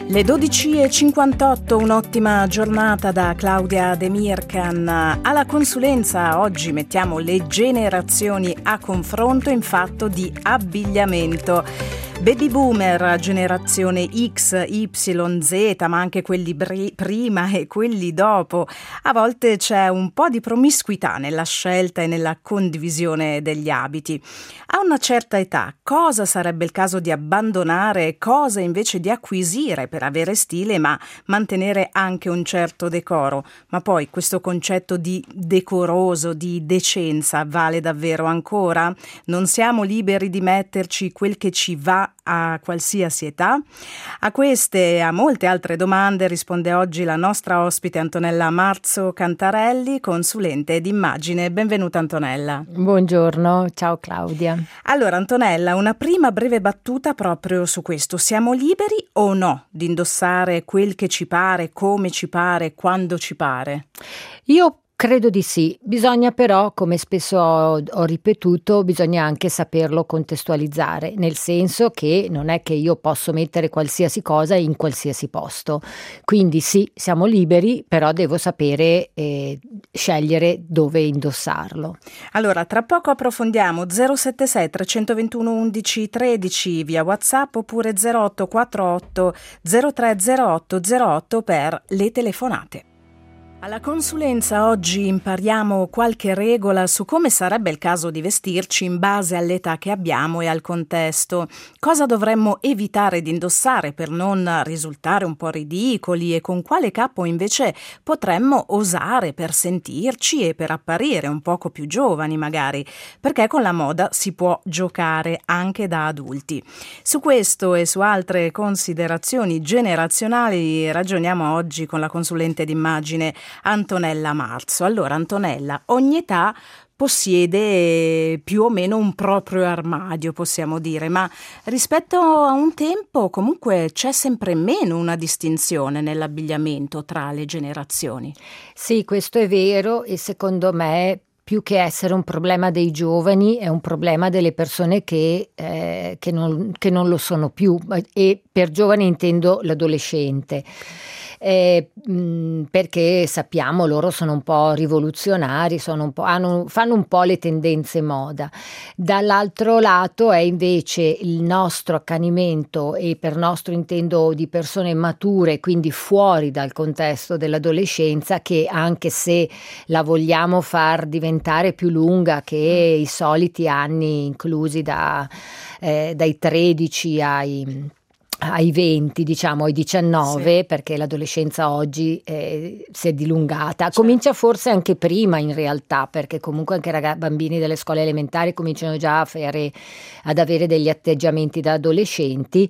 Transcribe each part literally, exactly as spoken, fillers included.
Le dodici e cinquantotto, un'ottima giornata da Claudia De Mircan. Alla consulenza oggi mettiamo le generazioni a confronto in fatto di abbigliamento. Baby boomer, generazione X, Y, Z, ma anche quelli bri- prima e quelli dopo. A volte c'è un po' di promiscuità nella scelta e nella condivisione degli abiti. A una certa età, cosa sarebbe il caso di abbandonare e cosa invece di acquisire per avere stile ma mantenere anche un certo decoro? Ma poi questo concetto di decoroso, di decenza, vale davvero ancora? Non siamo liberi di metterci quel che ci va a qualsiasi età? A queste e a molte altre domande risponde oggi la nostra ospite Antonella Marzo Cantarelli, consulente d'immagine. Benvenuta Antonella. Buongiorno, ciao Claudia. Allora Antonella, una prima breve battuta proprio su questo. Siamo liberi o no di indossare quel che ci pare, come ci pare, quando ci pare? Io credo di sì, bisogna però, come spesso ho, ho ripetuto, bisogna anche saperlo contestualizzare, nel senso che non è che io posso mettere qualsiasi cosa in qualsiasi posto. Quindi sì, siamo liberi, però devo sapere eh, scegliere dove indossarlo. Allora, tra poco approfondiamo. Zero sette sei tre due uno undici tredici via WhatsApp oppure zero otto quattro otto zero tre zero otto zero otto per le telefonate. Alla consulenza oggi impariamo qualche regola su come sarebbe il caso di vestirci in base all'età che abbiamo e al contesto. Cosa dovremmo evitare di indossare per non risultare un po' ridicoli e con quale capo invece potremmo osare per sentirci e per apparire un poco più giovani magari, perché con la moda si può giocare anche da adulti. Su questo e su altre considerazioni generazionali ragioniamo oggi con la consulente d'immagine Antonella Marzo. Allora Antonella, ogni età possiede più o meno un proprio armadio, possiamo dire, ma rispetto a un tempo comunque c'è sempre meno una distinzione nell'abbigliamento tra le generazioni. Sì, questo è vero e secondo me più che essere un problema dei giovani è un problema delle persone che, eh, che, non, che non lo sono più, e per giovani intendo l'adolescente. Eh, mh, perché sappiamo loro sono un po' rivoluzionari, sono un po', hanno, fanno un po' le tendenze moda. Dall'altro lato è invece il nostro accanimento, e per nostro intendo di persone mature, quindi fuori dal contesto dell'adolescenza, che anche se la vogliamo far diventare più lunga che i soliti anni inclusi da, eh, dai tredici ai ai venti, diciamo ai diciannove, sì, perché l'adolescenza oggi eh, si è dilungata, certo. Comincia forse anche prima in realtà, perché comunque anche ragazzi, bambini delle scuole elementari cominciano già a fare, ad avere degli atteggiamenti da adolescenti.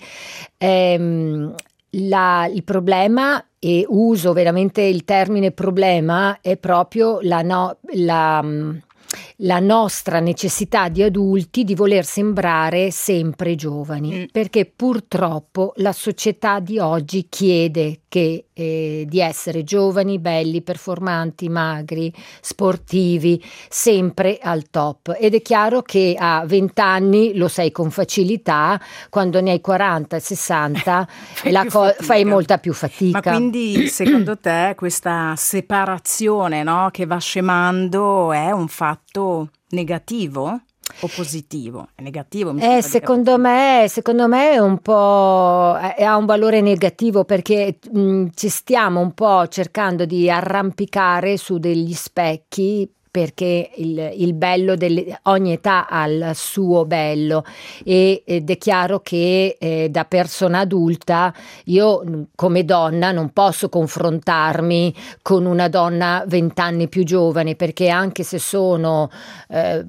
Ehm, la, il problema, e uso veramente il termine problema, è proprio la no, la la nostra necessità di adulti di voler sembrare sempre giovani, mm. perché purtroppo la società di oggi chiede che, eh, di essere giovani, belli, performanti, magri, sportivi, sempre al top, ed è chiaro che a venti anni lo sei con facilità, quando ne hai quaranta e sessanta fai, la co- fai molta più fatica. Ma quindi secondo te questa separazione, no, che va scemando è un fatto negativo o positivo? È negativo? Mi eh, secondo me, secondo me è un po' è, ha un valore negativo, perché mh, ci stiamo un po' cercando di arrampicare su degli specchi, perché il, il bello di ogni età ha il suo bello, e, ed è chiaro che eh, da persona adulta io come donna non posso confrontarmi con una donna vent'anni più giovane, perché anche se sono eh,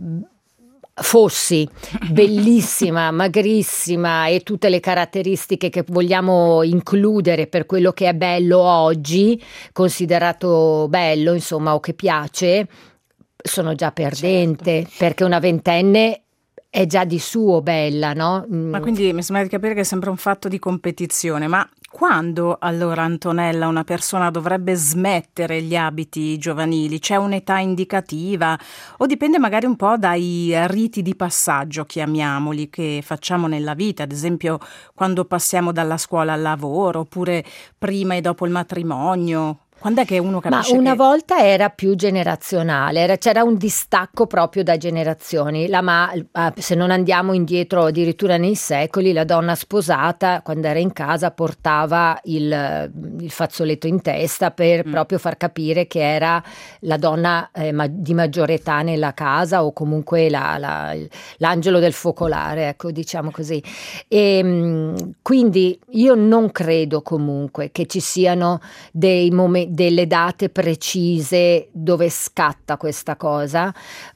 fossi bellissima, magrissima e tutte le caratteristiche che vogliamo includere per quello che è bello oggi, considerato bello, insomma, o che piace, sono già perdente, certo. Perché una ventenne è già di suo bella, no? Ma quindi mi sembra di capire che è sempre un fatto di competizione, ma Quando allora, Antonella, una persona dovrebbe smettere gli abiti giovanili? C'è un'età indicativa o dipende magari un po' dai riti di passaggio, chiamiamoli, che facciamo nella vita, ad esempio quando passiamo dalla scuola al lavoro oppure prima e dopo il matrimonio? Quando è che uno capisce Ma una che... volta era più generazionale, era- c'era un distacco proprio da generazioni. La ma- ah, se non andiamo indietro addirittura nei secoli, la donna sposata quando era in casa portava il, il fazzoletto in testa per Mm. proprio far capire che era la donna eh, ma- di maggiore età nella casa, o comunque la- la- l'angelo del focolare, ecco, diciamo così. E, mh, quindi io non credo comunque che ci siano dei momenti, delle date precise dove scatta questa cosa,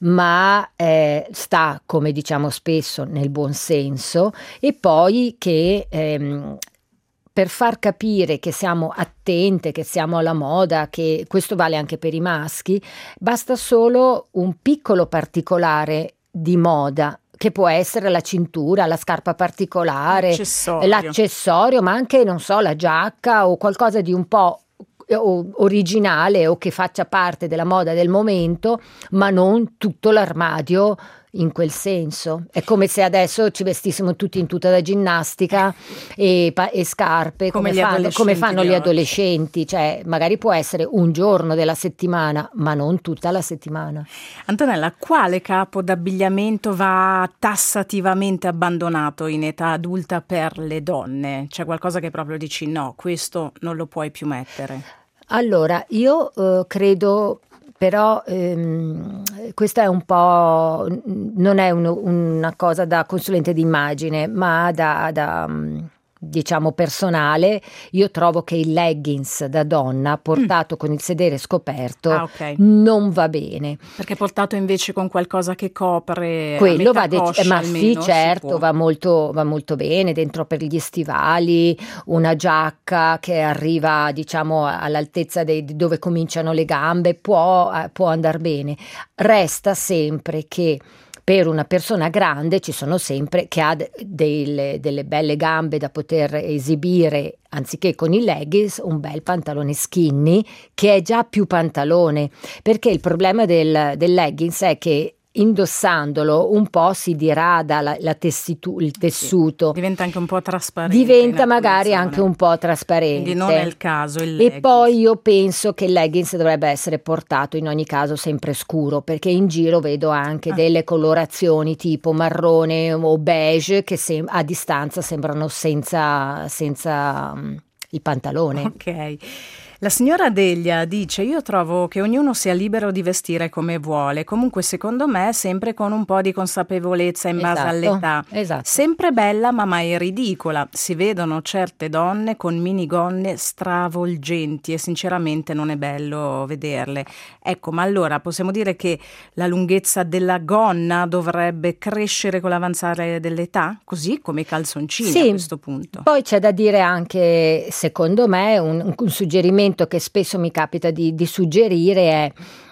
ma eh, sta, come diciamo spesso, nel buon senso, e poi che ehm, per far capire che siamo attente, che siamo alla moda, che questo vale anche per i maschi, basta solo un piccolo particolare di moda, che può essere la cintura, la scarpa particolare, Accessorio. l'accessorio, ma anche, non so, la giacca o qualcosa di un po' o- originale o che faccia parte della moda del momento, ma non tutto l'armadio in quel senso. È come se adesso ci vestissimo tutti in tuta da ginnastica e, pa- e scarpe, Come come, gli fanno, adolescenti come fanno di gli oggi. adolescenti, cioè magari può essere un giorno della settimana, ma non tutta la settimana. Antonella, quale capo d'abbigliamento va tassativamente abbandonato in età adulta per le donne? C'è qualcosa che proprio dici no, questo non lo puoi più mettere? Allora, io eh, credo, però ehm, questa è un po', non è uno- una cosa da consulente d'immagine, ma da, da, mm, diciamo personale. Io trovo che il leggings da donna portato con il sedere scoperto Ah, ok. non va bene. Perché portato invece con qualcosa che copre a Quello metà va dec- coscia eh, ma almeno, sì, si certo, può. va molto, va molto bene dentro per gli stivali, una giacca che arriva, diciamo, all'altezza dei- di dove cominciano le gambe, può, eh, può andare bene. Resta sempre che per una persona grande ci sono sempre, che ha de- delle, delle belle gambe da poter esibire, anziché con i leggings, un bel pantalone skinny che è già più pantalone, perché il problema del, del leggings è che indossandolo un po' si dirada la, la tessitu- il tessuto, Diventa anche un po' trasparente. diventa in magari alcune anche zone. un po' trasparente. Quindi non è il caso il E leggings. poi io penso che il leggings dovrebbe essere portato in ogni caso sempre scuro, perché in giro vedo anche Ah. delle colorazioni tipo marrone o beige che sem- a distanza sembrano senza, senza mm, il pantalone. Ok. La signora Deglia dice: io trovo che ognuno sia libero di vestire come vuole, comunque secondo me sempre con un po' di consapevolezza in base Esatto, all'età. esatto. Sempre bella ma mai ridicola. Si vedono certe donne con minigonne stravolgenti e sinceramente non è bello vederle. Ecco, ma allora possiamo dire che la lunghezza della gonna dovrebbe crescere con l'avanzare dell'età? Così come i calzoncini Sì. a questo punto. Poi c'è da dire anche, secondo me, un, un suggerimento che spesso mi capita di, di suggerire è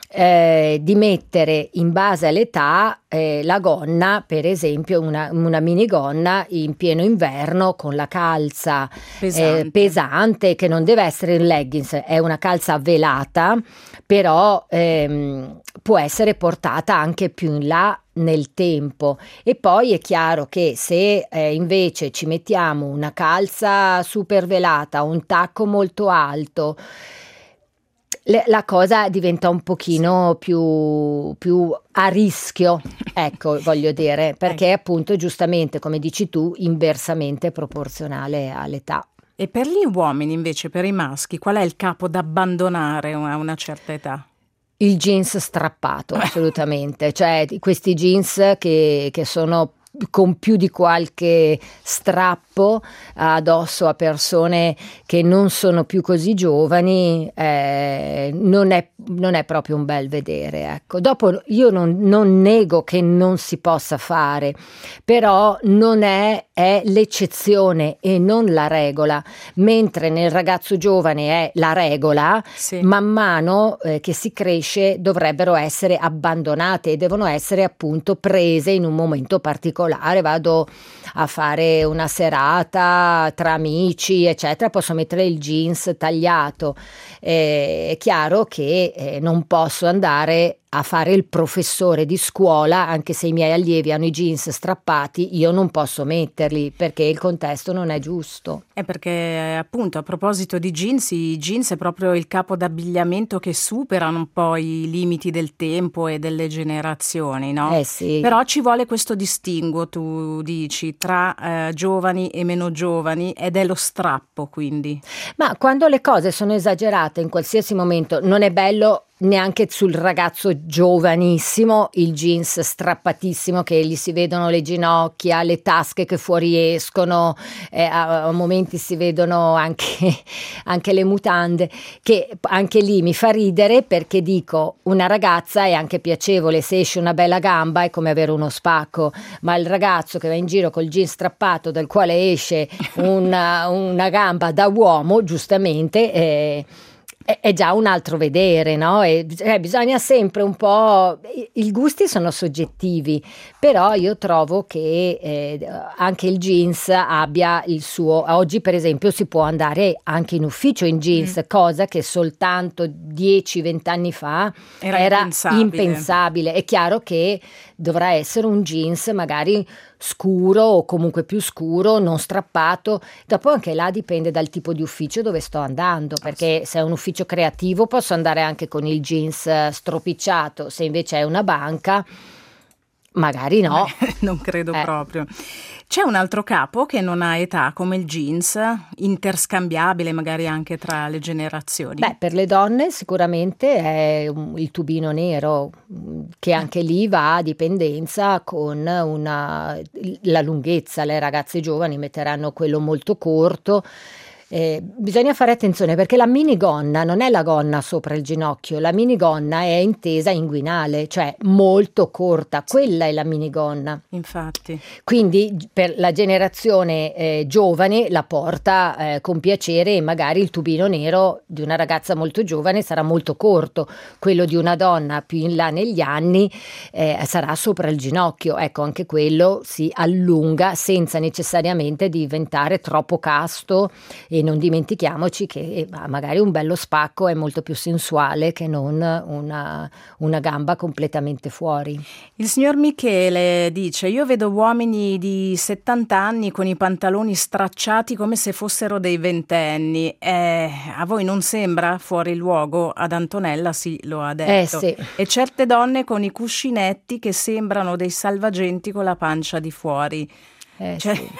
eh, di mettere in base all'età eh, la gonna, per esempio una, una minigonna in pieno inverno con la calza Pesante. eh, pesante, che non deve essere il leggings, è una calza velata, però ehm, può essere portata anche più in là nel tempo. E poi è chiaro che se eh, invece ci mettiamo una calza super velata, un tacco molto alto, le- la cosa diventa un pochino più, più a rischio, ecco, voglio dire, perché appunto giustamente, come dici tu, inversamente proporzionale all'età. E per gli uomini invece, per i maschi, qual è il capo da abbandonare a una certa età? Il jeans strappato, assolutamente, cioè questi jeans che, che sono con più di qualche strappo addosso a persone che non sono più così giovani, eh, non è, non è proprio un bel vedere, ecco. Dopo io non, non nego che non si possa fare, però non è, è l'eccezione e non la regola, mentre nel ragazzo giovane è la regola. Sì. Man mano eh, che si cresce dovrebbero essere abbandonate e devono essere appunto prese in un momento particolare particolare, vado a fare una serata tra amici eccetera, posso mettere il jeans tagliato. Eh, è chiaro che eh, non posso andare a fare il professore di scuola, anche se i miei allievi hanno i jeans strappati, io non posso metterli perché il contesto non è giusto. È perché appunto a proposito di jeans, i jeans è proprio il capo d'abbigliamento che superano un po' i limiti del tempo e delle generazioni, no? Eh sì. Però ci vuole questo distinguo, tu dici, tra eh, giovani e meno giovani, ed è lo strappo, quindi. Ma quando le cose sono esagerate in qualsiasi momento, non è bello neanche sul ragazzo giovanissimo il jeans strappatissimo che gli si vedono le ginocchia, le tasche che fuoriescono, eh, a, a momenti si vedono anche, anche le mutande, che anche lì mi fa ridere perché dico una ragazza è anche piacevole, se esce una bella gamba è come avere uno spacco, ma il ragazzo che va in giro col jeans strappato dal quale esce una, una gamba da uomo, giustamente eh, è già un altro vedere, no? E, eh, bisogna sempre un po', i gusti sono soggettivi, però io trovo che eh, anche il jeans abbia il suo, oggi per esempio si può andare anche in ufficio in jeans, mm. cosa che soltanto dieci venti anni fa era, era impensabile. impensabile. È chiaro che dovrà essere un jeans magari scuro o comunque più scuro, non strappato. Dopo anche là dipende dal tipo di ufficio dove sto andando, perché se è un ufficio creativo posso andare anche con il jeans stropicciato, se invece è una banca magari no. Beh, non credo eh. proprio. C'è un altro capo che non ha età come il jeans, interscambiabile magari anche tra le generazioni? Beh, per le donne sicuramente è un, il tubino nero, che anche lì va a dipendenza con una, la lunghezza. Le ragazze giovani metteranno quello molto corto. Eh, bisogna fare attenzione perché la minigonna non è la gonna sopra il ginocchio, la minigonna è intesa inguinale, cioè molto corta, quella è la minigonna. Infatti. Quindi per la generazione eh, giovane la porta eh, con piacere e magari il tubino nero di una ragazza molto giovane sarà molto corto, quello di una donna più in là negli anni eh, sarà sopra il ginocchio, ecco anche quello si allunga senza necessariamente diventare troppo casto. E non dimentichiamoci che magari un bello spacco è molto più sensuale che non una, una gamba completamente fuori. Il signor Michele dice: io vedo uomini di settanta anni con i pantaloni stracciati come se fossero dei ventenni. Eh, a voi non sembra fuori luogo? Ad Antonella sì, lo ha detto. Eh, sì. E certe donne con i cuscinetti che sembrano dei salvagenti con la pancia di fuori. Eh, cioè... sì.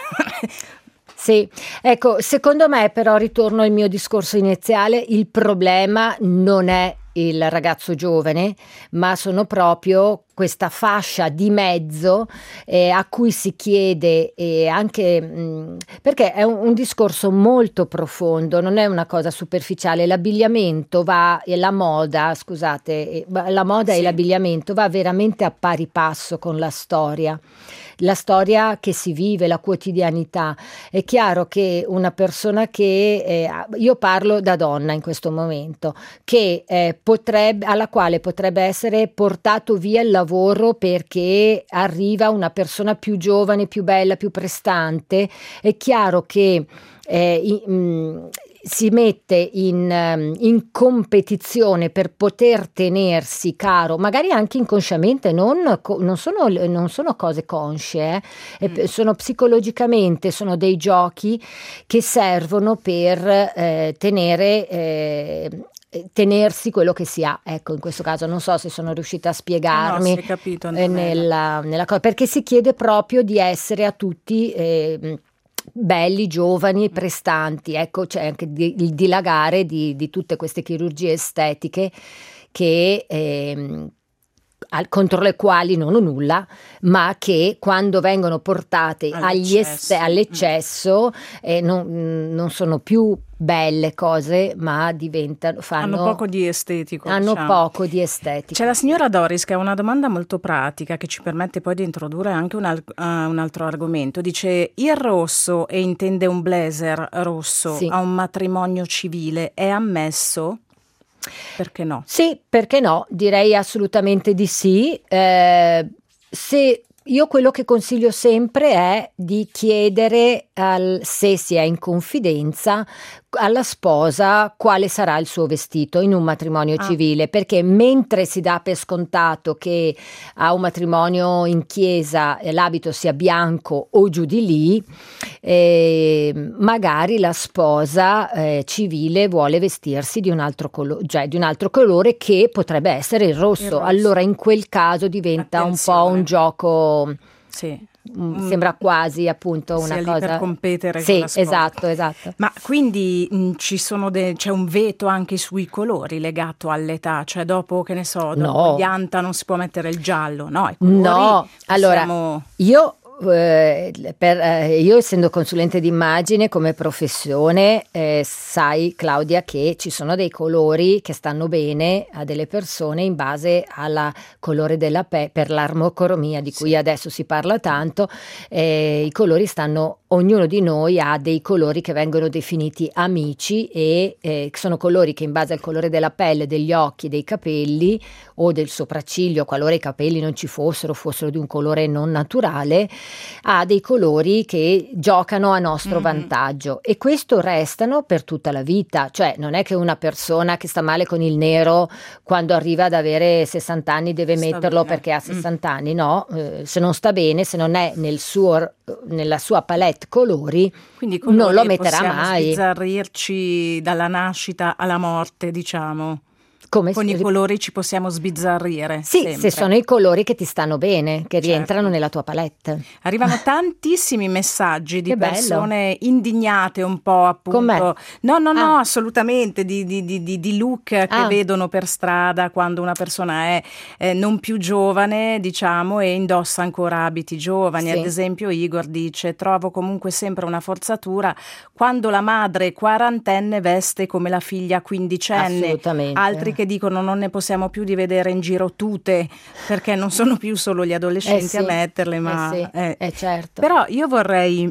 Sì, ecco, secondo me però ritorno al mio discorso iniziale, il problema non è il ragazzo giovane, ma sono proprio questa fascia di mezzo eh, a cui si chiede eh, anche mh, perché è un, un discorso molto profondo, non è una cosa superficiale. L'abbigliamento va e la moda, scusate, la moda sì. E l'abbigliamento va veramente a pari passo con la storia. La storia che si vive, la quotidianità. È chiaro che una persona che, eh, io parlo da donna in questo momento, che eh, potrebbe, alla quale potrebbe essere portato via il lavoro perché arriva una persona più giovane, più bella, più prestante, è chiaro che eh, i, mh, si mette in, in competizione per poter tenersi caro, magari anche inconsciamente, non, non, sono, non sono cose consce, eh? mm. sono psicologicamente, sono dei giochi che servono per eh, tenere... Eh, tenersi quello che si ha, ecco, in questo caso non so se sono riuscita a spiegarmi. No, si è capito, nella, nella cosa, perché si chiede proprio di essere a tutti eh, belli, giovani, prestanti, ecco, c'è anche il dilagare di, di tutte queste chirurgie estetiche che eh, contro le quali non ho nulla, ma che quando vengono portate agli est- all'eccesso eh, non, non sono più belle cose, ma diventano fanno hanno poco di estetico, hanno diciamo. poco di estetico. C'è la signora Doris che ha una domanda molto pratica che ci permette poi di introdurre anche un, al- uh, un altro argomento. Dice: il rosso, e intende un blazer rosso, sì. a un matrimonio civile è ammesso? Perché no? Sì, perché no? Direi assolutamente di sì. Eh, se io quello che consiglio sempre è di chiedere, al, se si è in confidenza, alla sposa quale sarà il suo vestito in un matrimonio Ah. civile, perché mentre si dà per scontato che a un matrimonio in chiesa l'abito sia bianco o giù di lì, eh, magari la sposa eh, civile vuole vestirsi di un altro colore, cioè di un altro colore che potrebbe essere il rosso. Il rosso. Allora in quel caso diventa Attenzione. un po' un gioco. Sì. Mm, sembra quasi appunto una Sia lì cosa per competere sì, con la sposa. esatto, esatto. Ma quindi mh, ci sono de- c'è un veto anche sui colori legato all'età, cioè dopo, che ne so, dopo No. gli anta non si può mettere il giallo, no? I colori No, allora possiamo- io eh, per, eh, io essendo consulente d'immagine come professione, eh, sai Claudia che ci sono dei colori che stanno bene a delle persone in base al colore della pelle, per l'armocromia di cui Sì. adesso si parla tanto, eh, i colori stanno, ognuno di noi ha dei colori che vengono definiti amici e eh, sono colori che in base al colore della pelle, degli occhi, dei capelli o del sopracciglio, qualora i capelli non ci fossero, fossero di un colore non naturale, ha dei colori che giocano a nostro Mhm. vantaggio e questo restano per tutta la vita, cioè non è che una persona che sta male con il nero quando arriva ad avere sessanta anni deve Sta metterlo bene. perché ha Mm. sessanta anni, no, eh, se non sta bene, se non è nel suo, nella sua palette colori, Quindi i non colori lo metterà possiamo mai. sbizzarrirci dalla nascita alla morte, diciamo. Come Con si- i colori ci possiamo sbizzarrire. Sì, sempre. se sono i colori che ti stanno bene, che Certo. rientrano nella tua palette. Arrivano tantissimi messaggi di Che bello. persone indignate un po', appunto. Con me? No, no, no, Ah. assolutamente, di, di- di- di- di look che Ah. vedono per strada quando una persona è eh, non più giovane, diciamo, e indossa ancora abiti giovani. Sì. Ad esempio Igor dice: trovo comunque sempre una forzatura quando la madre quarantenne veste come la figlia quindicenne. Assolutamente. Altri che dicono non ne possiamo più di vedere in giro tute, perché non sono più solo gli adolescenti Eh sì, a metterle, ma eh sì, eh. eh certo. Però io vorrei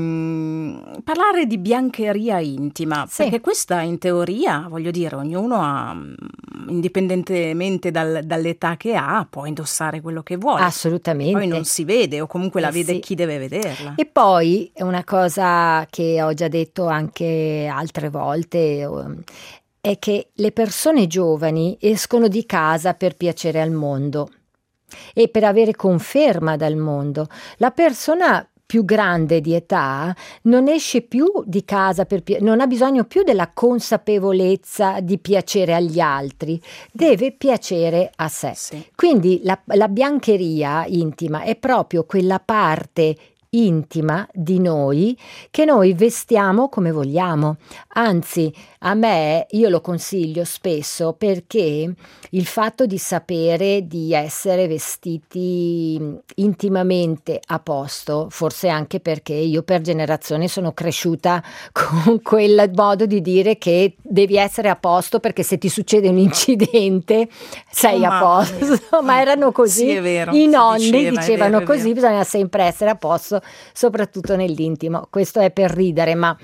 mh, parlare di biancheria intima, Sì. perché questa in teoria, voglio dire, ognuno ha, mh, indipendentemente dal- dall'età che ha, può indossare quello che vuole. Assolutamente. Poi non si vede, o comunque la Eh vede sì. chi deve vederla. E poi è una cosa che ho già detto anche altre volte, um, è che le persone giovani escono di casa per piacere al mondo e per avere conferma dal mondo. La persona più grande di età non esce più di casa per pi- non ha bisogno più della consapevolezza di piacere agli altri, deve piacere a sé. Sì. Quindi la, la biancheria intima è proprio quella parte intima di noi che noi vestiamo come vogliamo. Anzi, a me, io lo consiglio spesso perché il fatto di sapere di essere vestiti intimamente a posto, forse anche perché io per generazione sono cresciuta con quel modo di dire che devi essere a posto perché se ti succede un incidente sei Oh, a mamma posto, mia. ma erano così. Sì, è vero, I si nonni diceva, è dicevano vero, è così, vero. bisogna sempre essere a posto, soprattutto nell'intimo. Questo è per ridere, ma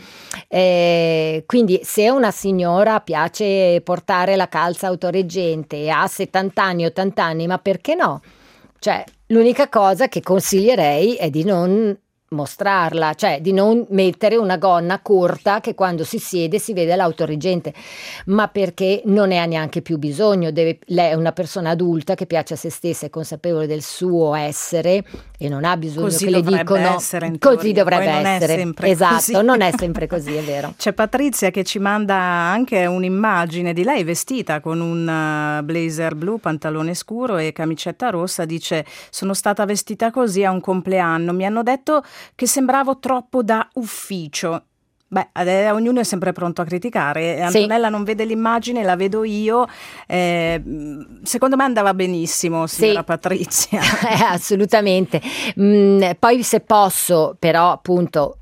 eh, quindi se a una signora piace portare la calza autoreggente e ha settanta anni, ottanta anni, ma perché no? Cioè, l'unica cosa che consiglierei è di non mostrarla, cioè di non mettere una gonna corta che quando si siede si vede l'autoreggente, ma perché non ne ha neanche più bisogno, deve, lei è una persona adulta che piace a se stessa, è consapevole del suo essere e non ha bisogno Così che le dovrebbe dicono essere, in così teoria. dovrebbe Poi non è essere, sempre esatto, così. non è sempre così, è vero. C'è Patrizia che ci manda anche un'immagine di lei vestita con un uh, blazer blu, pantalone scuro e camicetta rossa. Dice: sono stata vestita così a un compleanno, mi hanno detto che sembravo troppo da ufficio. Beh, eh, ognuno è sempre pronto a criticare. Antonella non vede l'immagine, la vedo io. Eh, secondo me andava benissimo, signora Sì. Patrizia. Eh, assolutamente. Mm, poi se posso, però appunto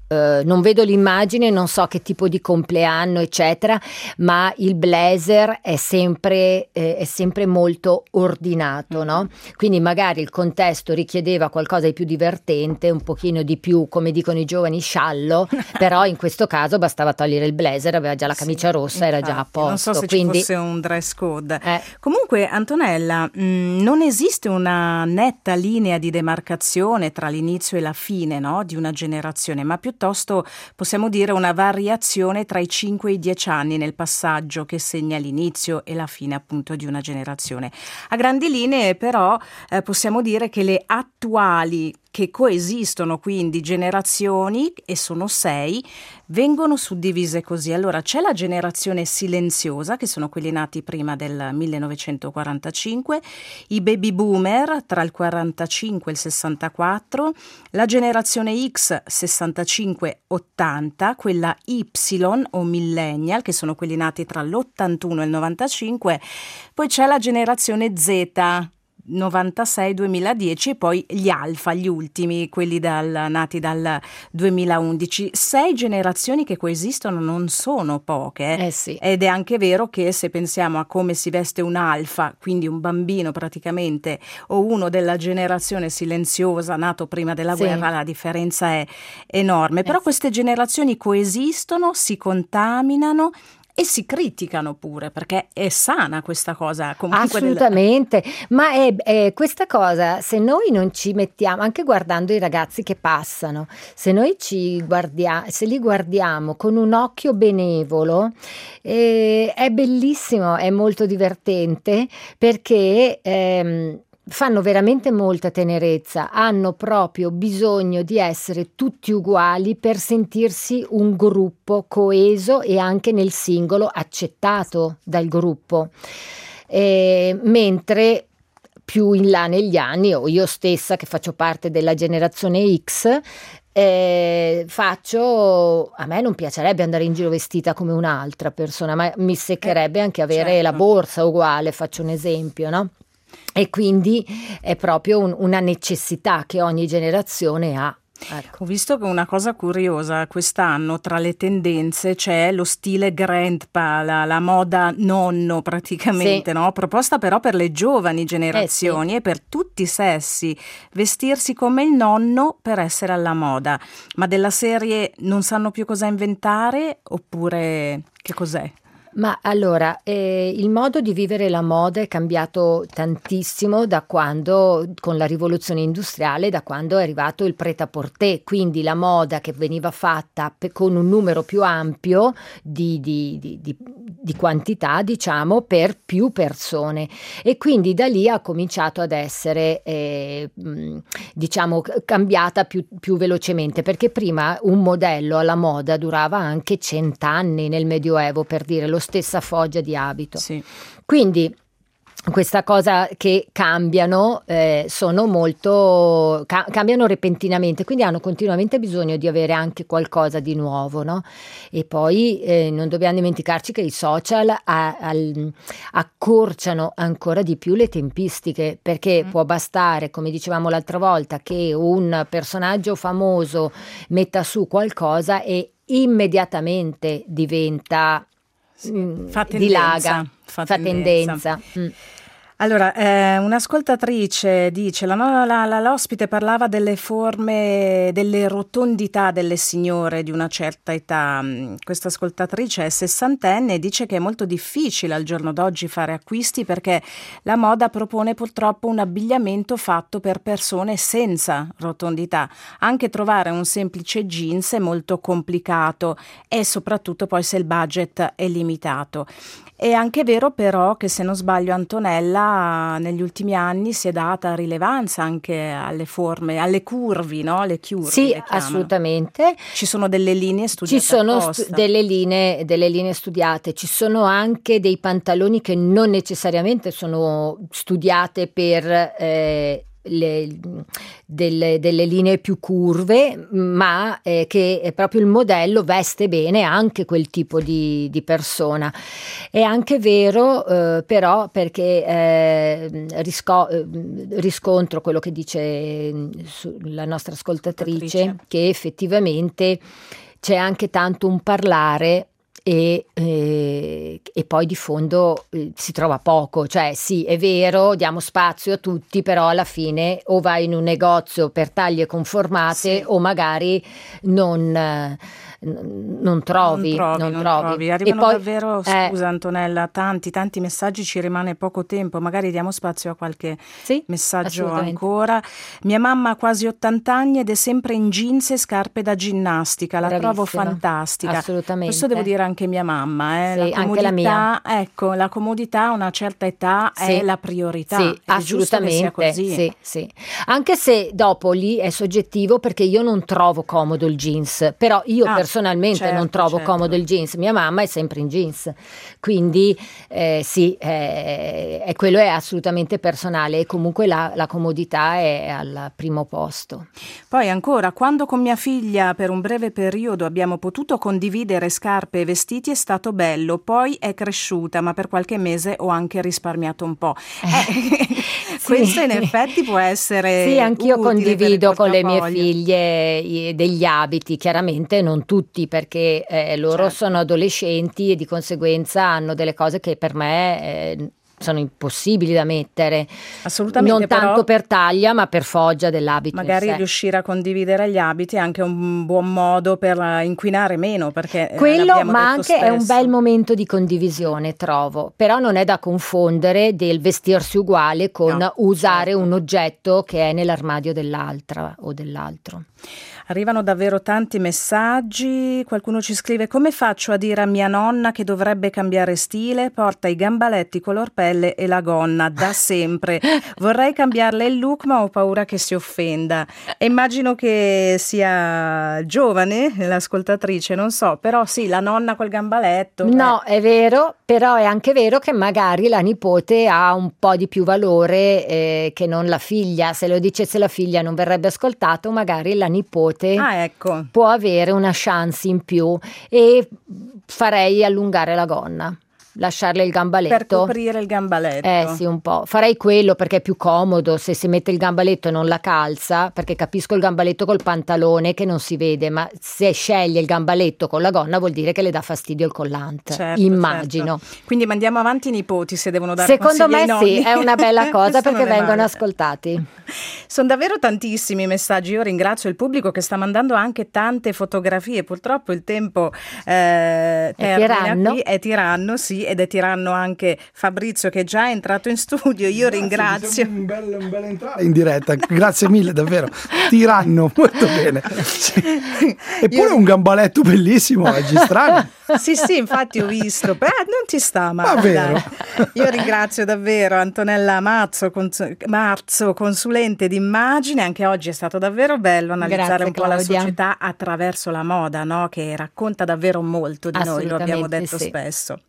Uh, non vedo l'immagine, non so che tipo di compleanno eccetera, ma il blazer è sempre, eh, è sempre molto ordinato, no? Quindi magari il contesto richiedeva qualcosa di più divertente, un pochino di più, come dicono i giovani, sciallo, però in questo caso bastava togliere il blazer, aveva già la camicia sì, rossa, infatti, era già a posto. Non so se quindi... ci fosse un dress code. Eh. Comunque Antonella, mh, non esiste una netta linea di demarcazione tra l'inizio e la fine, no, di una generazione, ma più piuttosto possiamo dire una variazione tra i cinque e i dieci anni nel passaggio che segna l'inizio e la fine appunto di una generazione. A grandi linee però eh, possiamo dire che le attuali che coesistono quindi generazioni, e sono sei, vengono suddivise così. Allora c'è la generazione silenziosa, che sono quelli nati prima del millenovecentoquarantacinque, i baby boomer tra il quarantacinque e il sessantaquattro, la generazione X sessantacinque ottanta, quella Y o millennial, che sono quelli nati tra l'ottantuno e il novantacinque, poi c'è la generazione Z novantasei duemiladieci e poi gli alfa, gli ultimi, quelli dal, nati dal duemilaundici. Sei generazioni che coesistono non sono poche, eh sì. Ed è anche vero che se pensiamo a come si veste un alfa, quindi un bambino praticamente, o uno della generazione silenziosa nato prima della sì. guerra, la differenza è enorme. Però eh sì. Queste generazioni coesistono, si contaminano e si criticano pure, perché è sana questa cosa. Comunque assolutamente, del... ma è, è questa cosa, se noi non ci mettiamo, anche guardando i ragazzi che passano, se noi ci guardiamo, se li guardiamo con un occhio benevolo, eh, è bellissimo, è molto divertente, perché ehm, fanno veramente molta tenerezza, hanno proprio bisogno di essere tutti uguali per sentirsi un gruppo coeso e anche nel singolo accettato dal gruppo, eh, mentre più in là negli anni, o io stessa che faccio parte della generazione X, Eh, faccio, a me non piacerebbe andare in giro vestita come un'altra persona, ma mi seccherebbe anche avere certo. la borsa uguale, faccio un esempio, no? E quindi è proprio un, una necessità che ogni generazione ha. Ecco. Ho visto che una cosa curiosa quest'anno tra le tendenze c'è lo stile grandpa, la, la moda nonno praticamente, sì. no? Proposta però per le giovani generazioni eh sì. e per tutti i sessi, vestirsi come il nonno per essere alla moda. Ma della serie non sanno più cosa inventare oppure che cos'è? Ma allora, eh, il modo di vivere la moda è cambiato tantissimo da quando, con la rivoluzione industriale, da quando è arrivato il prêt-à-porter, quindi la moda che veniva fatta pe- con un numero più ampio di, di, di, di, di quantità, diciamo, per più persone. E quindi da lì ha cominciato ad essere, eh, diciamo, cambiata più, più velocemente, perché prima un modello alla moda durava anche cent'anni nel Medioevo, per dire, lo stessa foggia di abito. Sì. Quindi questa cosa che cambiano eh, sono molto ca- cambiano repentinamente, quindi hanno continuamente bisogno di avere anche qualcosa di nuovo, no? E poi eh, non dobbiamo dimenticarci che i social a- al- accorciano ancora di più le tempistiche, perché mm. può bastare, come dicevamo l'altra volta, che un personaggio famoso metta su qualcosa e immediatamente diventa Sì, fa tendenza, dilaga, fa, fa tendenza. tendenza. Mm. Allora, eh, un'ascoltatrice dice, la, la, la, l'ospite parlava delle forme, delle rotondità delle signore di una certa età. Questa ascoltatrice è sessantenne e dice che è molto difficile al giorno d'oggi fare acquisti perché la moda propone purtroppo un abbigliamento fatto per persone senza rotondità. Anche trovare un semplice jeans è molto complicato e soprattutto poi se il budget è limitato. È anche vero però che, se non sbaglio Antonella, negli ultimi anni si è data rilevanza anche alle forme, alle curvi, no? Le curve. Sì, le assolutamente. Ci sono delle linee studiate. Ci sono apposta. stu- delle linee, delle linee studiate. Ci sono anche dei pantaloni che non necessariamente sono studiate per eh, le, delle, delle linee più curve, ma eh, che è proprio il modello veste bene anche quel tipo di, di persona. È anche vero eh, però perché eh, risco- riscontro quello che dice la nostra ascoltatrice, che effettivamente c'è anche tanto un parlare e, eh, e poi di fondo eh, si trova poco, cioè sì, è vero, diamo spazio a tutti, però alla fine o vai in un negozio per taglie conformate, sì, o magari non, eh, non trovi, non trovi, non non trovi. trovi. Arrivano E poi, davvero, eh, scusa Antonella, tanti tanti messaggi, ci rimane poco tempo, magari diamo spazio a qualche sì, messaggio ancora. Mia mamma ha quasi ottanta anni ed è sempre in jeans e scarpe da ginnastica, la bravissima, trovo fantastica. assolutamente. Questo devo dire anche mia mamma, eh. Sì, la anche comodità, la mia. ecco, la comodità a una certa età Sì, è la priorità, sì, ed è giusto che sia assolutamente, così. sì, sì. Anche se dopo lì è soggettivo, perché io non trovo comodo il jeans, però io Ah, personalmente certo, non trovo certo. comodo il jeans, mia mamma è sempre in jeans, quindi eh, sì, eh, e quello è assolutamente personale, e comunque la, la comodità è al primo posto. Poi ancora, quando con mia figlia per un breve periodo abbiamo potuto condividere scarpe e vestiti è stato bello, poi è cresciuta, ma per qualche mese ho anche risparmiato un po'. Eh, Sì. Questo in effetti può essere Sì, anch'io utile per il condivido con le mie portafoglio. figlie i- degli abiti, chiaramente non tutti, perché eh, loro Certo. sono adolescenti e di conseguenza hanno delle cose che per me eh, sono impossibili da mettere, Assolutamente, non tanto però per taglia ma per foggia dell'abito in magari sé. riuscire a condividere gli abiti è anche un buon modo per eh, inquinare meno, perché eh, Quello, l'abbiamo ma detto anche è un spesso. bel momento di condivisione, trovo, però non è da confondere del vestirsi uguale con No, usare certo. un oggetto che è nell'armadio dell'altra o dell'altro. Arrivano davvero tanti messaggi, qualcuno ci scrive: come faccio a dire a mia nonna che dovrebbe cambiare stile? Porta i gambaletti color pelle e la gonna da sempre. Vorrei cambiarle il look ma ho paura che si offenda. E immagino che sia giovane l'ascoltatrice, non so, però sì, la nonna col gambaletto. No, eh. è vero, però è anche vero che magari la nipote ha un po' di più valore eh, che non la figlia. Se lo dicesse la figlia non verrebbe ascoltato, magari la nipote Ah, ecco. può avere una chance in più, e farei allungare la gonna, lasciarle il Per gambaletto. coprire il gambaletto. Eh sì, un po'. Farei quello perché è più comodo se si mette il gambaletto e non la calza, perché capisco il gambaletto col pantalone che non si vede, ma se sceglie il gambaletto con la gonna vuol dire che le dà fastidio il collante, Certo, immagino. certo. Quindi mandiamo avanti i nipoti se devono dare Secondo consigli me ai nonni. sì, è una bella cosa Questo perché non è vengono male. ascoltati. Sono davvero tantissimi i messaggi. Io ringrazio il pubblico che sta mandando anche tante fotografie. Purtroppo il tempo eh, termina tiranno. qui, è tiranno, sì, ed è tiranno anche Fabrizio che è già entrato in studio. Io Grazie, ringrazio. mi sembra un bel, un bel entrare in diretta, grazie mille davvero, tiranno, molto bene. Sì. Eppure Io- un gambaletto bellissimo oggi, strano. Sì, sì, infatti ho visto. Beh, non ti sta male. Ma vero? dai. Io ringrazio davvero Antonella Mazzo, cons- Marzo, consulente d'immagine. Anche oggi è stato davvero bello analizzare Grazie, un po' la Claudia. società attraverso la moda, no? Che racconta davvero molto di noi, lo abbiamo Assolutamente detto sì. spesso.